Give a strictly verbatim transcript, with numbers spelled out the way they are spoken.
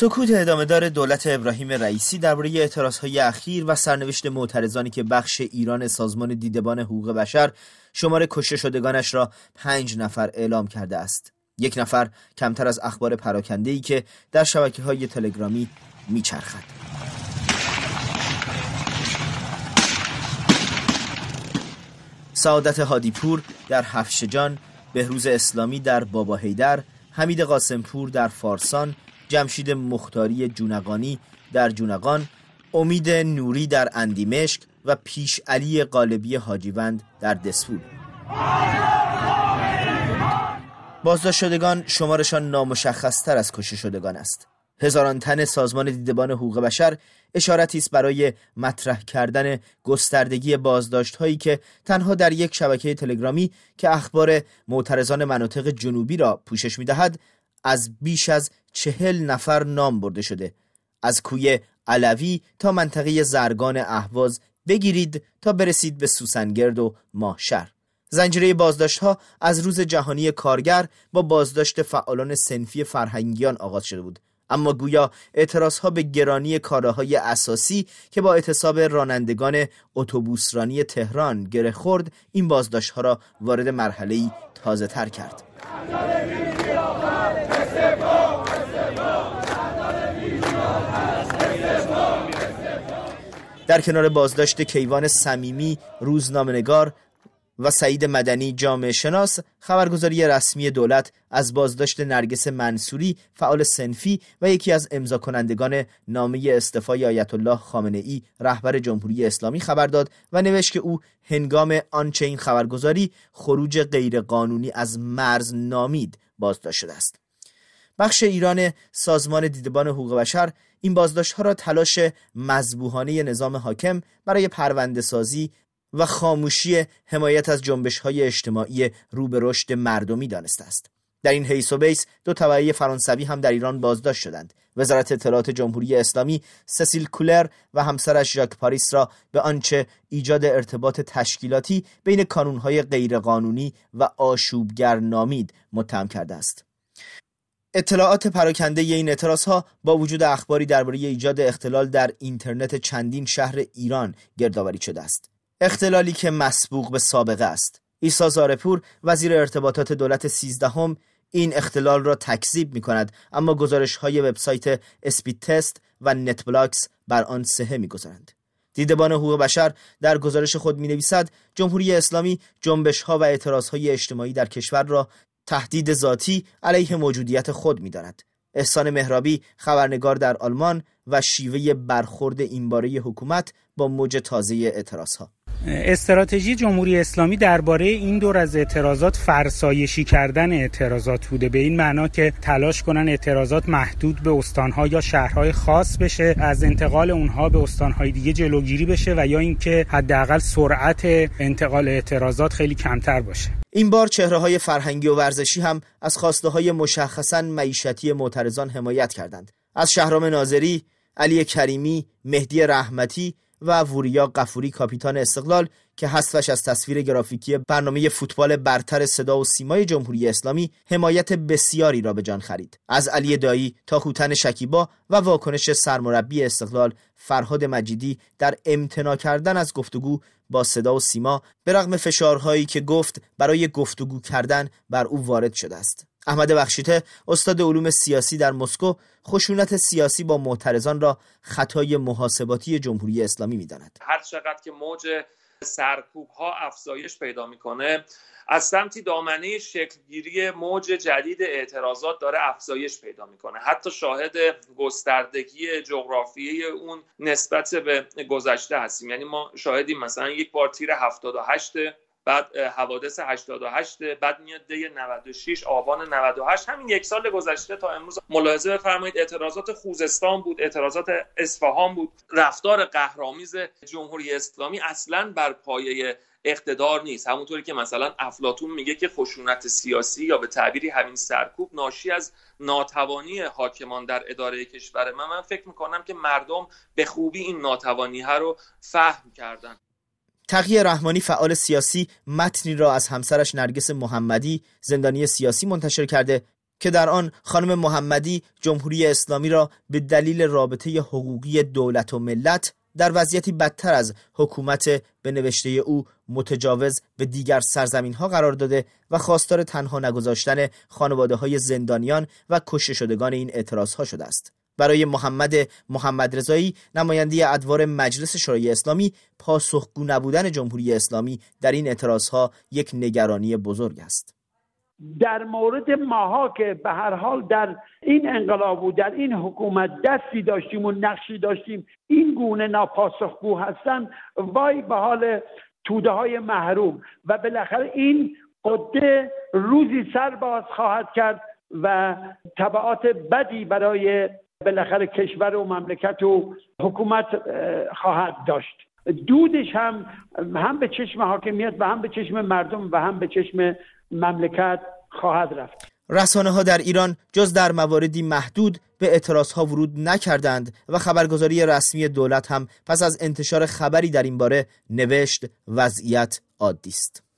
سکوت ادامه‌دار دولت ابراهیم رئیسی درباره اعتراض‌های اخیر و سرنوشت معترضانی که بخش ایران سازمان دیدبان حقوق بشر شمار کشته شدگانش را پنج نفر اعلام کرده است. یک نفر کمتر از اخبار پراکنده‌ای که در شبکه‌های تلگرامی میچرخد. سعادت هادیپور در هفشجان، بهروز اسلامی در بابا حیدر، حمید قاسمپور در فارسان، جمشید مختاری جونقانی در جونقان، امید نوری در اندیمشق و پیش علی قالبی حاجیوند در دسفول. بازداشت شدگان شمارشان نامشخص تر از کشته شدگان است. هزاران تن سازمان دیدبان حقوق بشر اشارتی است برای مطرح کردن گستردگی بازداشت هایی که تنها در یک شبکه تلگرامی که اخبار معترضان مناطق جنوبی را پوشش می‌دهد از بیش از چهل نفر نام برده شده. از کوی علوی تا منطقه زرگان اهواز بگیرید تا برسید به سوسنگرد و ماهشهر. زنجیره بازداشت ها از روز جهانی کارگر با بازداشت فعالان صنفی فرهنگیان آغاز شده بود، اما گویا اعتراض ها به گرانی کالاهای اساسی که با اعتصاب رانندگان اتوبوسرانی تهران گره خورد این بازداشت ها را وارد مرحله‌ای تازه تر کرد. در کنار بازداشت کیوان صمیمی روزنامه‌نگار و سعید مدنی جامعه شناس، خبرگزاری رسمی دولت از بازداشت نرگس منصوری فعال صنفی و یکی از امضا کنندگان نامه استعفای آیت الله خامنه‌ای رهبر جمهوری اسلامی خبر داد و نوشت که او هنگام آنچه این خبرگزاری خروج غیرقانونی از مرز نامید بازداشت شده است. بخش ایران سازمان دیدبان حقوق بشر این بازداشت‌ها را تلاش مذبوحانه نظام حاکم برای پرونده‌سازی و خاموشی حمایت از جنبش‌های اجتماعی رو به رشد مردمی دانسته است. در این حیث و بیس دو تبعه فرانسوی هم در ایران بازداشت شدند. وزارت اطلاعات جمهوری اسلامی سسیل کولر و همسرش ژاک پاریس را به آنچه ایجاد ارتباط تشکیلاتی بین کانون‌های غیرقانونی و آشوبگر نامید متهم کرده است. اطلاعات پراکنده این اعتراضها با وجود اخباری درباره ایجاد اختلال در اینترنت چندین شهر ایران گردآوری شده است. اختلالی که مسبوق به سابقه است. عیسی زارپور وزیر ارتباطات دولت سیزدهم این اختلال را تکذیب می کند، اما گزارش های وبسایت اسپید تست و نت بلاکس بر آن صحه می گذارند. دیدبان حقوق بشر در گزارش خود می نویسد جمهوری اسلامی جنبش ها و اعتراض های اجتماعی در کشور را تهدید ذاتی علیه موجودیت خود می داند. احسان مهرابی خبرنگار در آلمان و شیوه برخورد این باره حکومت با موج تازه اعتراض ها. استراتژی جمهوری اسلامی درباره این دور از اعتراضات فرسایشی کردن اعتراضات بوده، به این معنا که تلاش کنن اعتراضات محدود به استان‌ها یا شهرهای خاص بشه، از انتقال اونها به استان‌های دیگه جلوگیری بشه و یا اینکه حداقل سرعت انتقال اعتراضات خیلی کمتر باشه. این بار چهره‌های فرهنگی و ورزشی هم از خواسته‌های مشخصاً معیشتی معترضان حمایت کردند. از شهرام ناظری، علی کریمی، مهدی رحمتی و وریا غفوری کاپیتان استقلال که حذفش از تصویر گرافیکی برنامه فوتبال برتر صدا و سیمای جمهوری اسلامی حمایت بسیاری را به جان خرید. از علی دایی تا هوتن شکیبا و واکنش سرمربی استقلال فرهاد مجیدی در امتناع کردن از گفتگو با صدا و سیما به رغم فشارهایی که گفت برای گفتگو کردن بر او وارد شده است. احمد بخشیته استاد علوم سیاسی در مسکو خشونت سیاسی با معترضان را خطای محاسباتی جمهوری اسلامی می‌داند. هر چقدر که موج سرکوب‌ها افزایش پیدا می‌کنه، از سمتی دامنه شکلگیری موج جدید اعتراضات داره افزایش پیدا می‌کنه. حتی شاهد گستردگی جغرافیایی اون نسبت به گذشته هستیم. یعنی ما شاهدیم مثلا یک بار تیر هفتاد و هشت، بعد حوادث هشتاد و هشت، بعد میاد دی نود و شش، آبان نود و هشت، همین یک سال گذشته تا امروز ملاحظه بفرمایید اعتراضات خوزستان بود، اعتراضات اصفهان بود. رفتار قهرآمیز جمهوری اسلامی اصلاً بر پایه اقتدار نیست. همونطوری که مثلا افلاطون میگه که خشونت سیاسی یا به تعبیری همین سرکوب ناشی از ناتوانی حاکمان در اداره کشور. من من فکر میکنم که مردم به خوبی این ناتوانی ها رو فهم کردن. تقی رحمانی فعال سیاسی متنی را از همسرش نرگس محمدی زندانی سیاسی منتشر کرده که در آن خانم محمدی جمهوری اسلامی را به دلیل رابطه حقوقی دولت و ملت در وضعیتی بدتر از حکومت به نوشته او متجاوز به دیگر سرزمین‌ها قرار داده و خواستار تنها نگذاشتن خانواده‌های زندانیان و کشته شدگان این اعتراض‌ها شده است. برای محمد محمدرضایی نماینده ادوار مجلس شورای اسلامی، پاسخگو نبودن جمهوری اسلامی در این اعتراض‌ها یک نگرانی بزرگ است. در مورد ماها که به هر حال در این انقلاب و در این حکومت دستی داشتیم و نقشی داشتیم این گونه ناپاسخگو هستن، وای به حال توده های محروم و بالاخره این قده روزی سر باز خواهد کرد و تبعات بدی برای بالاخره کشور و مملکت و حکومت خواهد داشت. دودش هم هم به چشم حاکمیت و هم به چشم مردم و هم به چشم مملکت خواهد رفت. رسانه ها در ایران جز در مواردی محدود به اعتراض ها ورود نکردند و خبرگزاری رسمی دولت هم پس از انتشار خبری در این باره نوشت وضعیت عادی است.